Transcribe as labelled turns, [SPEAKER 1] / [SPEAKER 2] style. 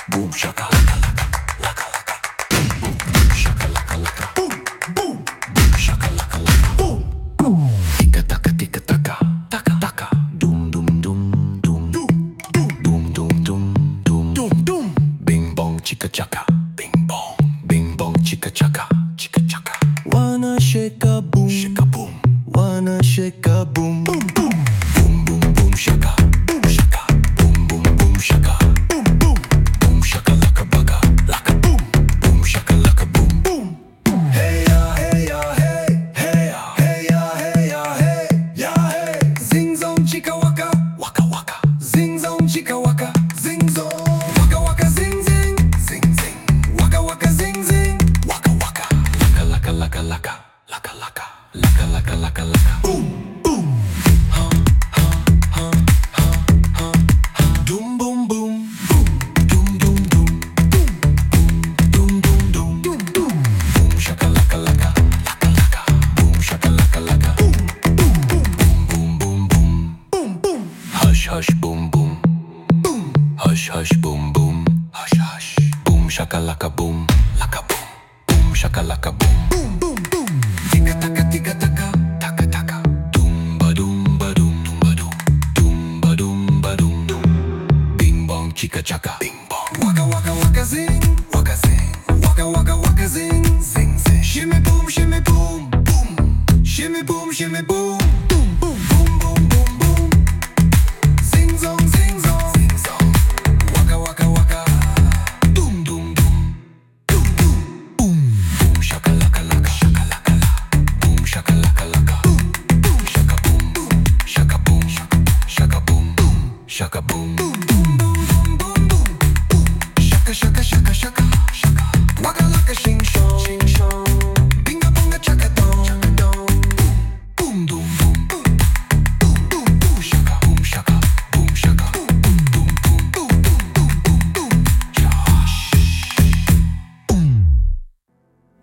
[SPEAKER 1] boom shaka laka laka laka boom boom shaka laka laka boom boom boom shaka laka laka boom boom tika taka taka taka dum dum dum dum dum dum dum dum dum dum dum bing bong chicka chaka bing bong chicka chaka wanna shake a boom wanna shake a boom boom boom boom boom boom shaka boom shaka boom boom boom shaka boom boom boom shaka laka baka laka boom boom shaka laka boom boom hey ya hey ya hey hey ya hey ya hey ya hey ya hey zing zong chika waka waka waka zing zong chika waka zing zong waka waka zing zing zing zing waka waka zing zing waka waka laka laka laka laka laka laka laka laka laka boom boom dum boom boom dum dum dum dum dum dum dum dum boom shaka laka laka laka laka boom shaka laka laka boom boom boom boom boom boom hush hush boom boom boom hush hush boom boom hush hush boom shaka laka boom boom shaka laka boom boom boom boom tika taka taka taka dum ba dum ba dum dum ba dum dum bing bong chicka chaka bing bong waka waka waka zing waka waka zing zing zing shimmy boom boom shimmy boom boom boom boom boom boom boom zing zong waka waka waka dum dum dum dum dum boom boom shaka laka laka boom shaka laka laka boom shaka boom shaka boom shaka boom shaka boom boom boom boom boom boom shaka shaka shaka shaka waka laka shing